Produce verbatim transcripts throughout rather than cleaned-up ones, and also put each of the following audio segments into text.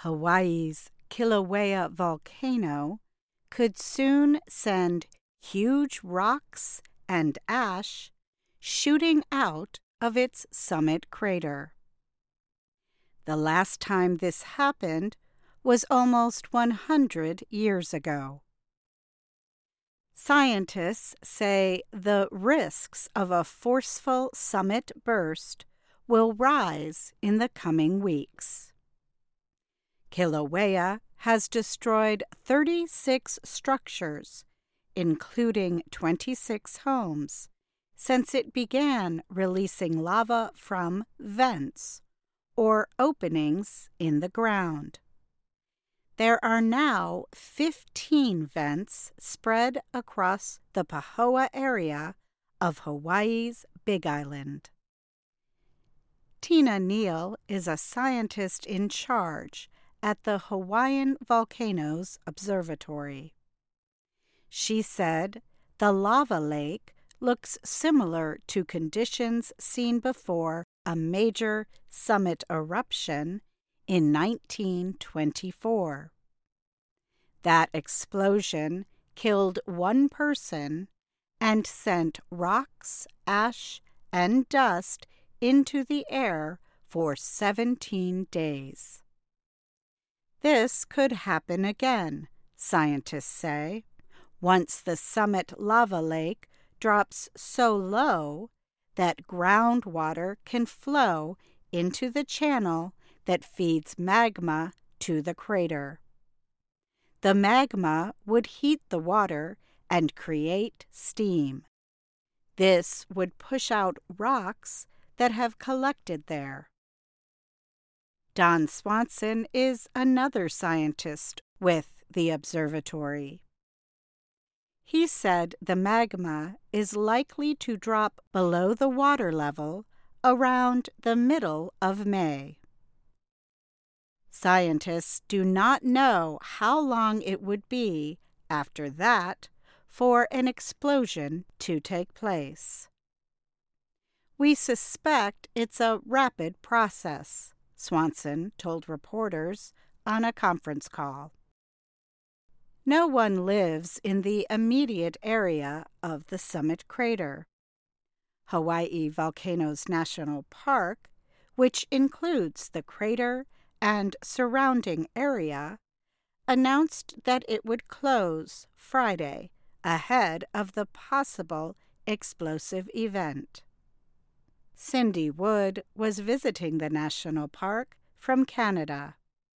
Hawaii's Kilauea volcano could soon send huge rocks and ash shooting out of its summit crater. The last time this happened was almost one hundred years ago. Scientists say the risks of a forceful summit burst will rise in the coming weeks. Kilauea has destroyed thirty-six structures, including twenty-six homes, since it began releasing lava from vents, or openings in the ground. There are now fifteen vents spread across the Pahoa area of Hawaii's Big Island. Tina Neal is a scientist in charge at the Hawaiian Volcanoes Observatory. She said the lava lake looks similar to conditions seen before a major summit eruption in nineteen twenty-four. That explosion killed one person and sent rocks, ash, and dust into the air for seventeen days. This could happen again, scientists say, once the summit lava lake drops so low that groundwater can flow into the channel that feeds magma to the crater. The magma would heat the water and create steam. This would push out rocks that have collected there. Don Swanson is another scientist with the observatory. He said the magma is likely to drop below the water level around the middle of May. Scientists do not know how long it would be after that for an explosion to take place. We suspect it's a rapid process, Swanson told reporters on a conference call. No one lives in the immediate area of the summit crater. Hawaii Volcanoes National Park, which includes the crater and surrounding area, announced that it would close Friday ahead of the possible explosive event. Cindy Wood was visiting the national park from Canada.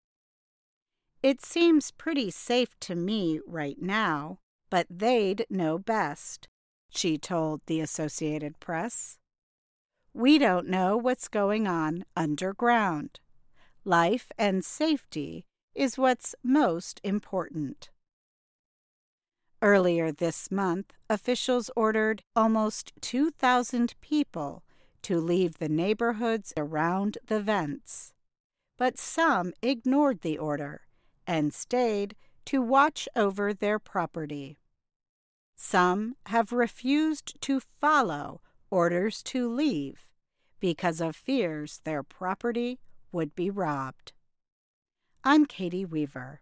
It seems pretty safe to me right now, but they'd know best, she told the Associated Press. We don't know what's going on underground. Life and safety is what's most important. Earlier this month, officials ordered almost two thousand people to leave the neighborhoods around the vents, but some ignored the order and stayed to watch over their property. Some have refused to follow orders to leave because of fears their property would be robbed. I'm Katie Weaver.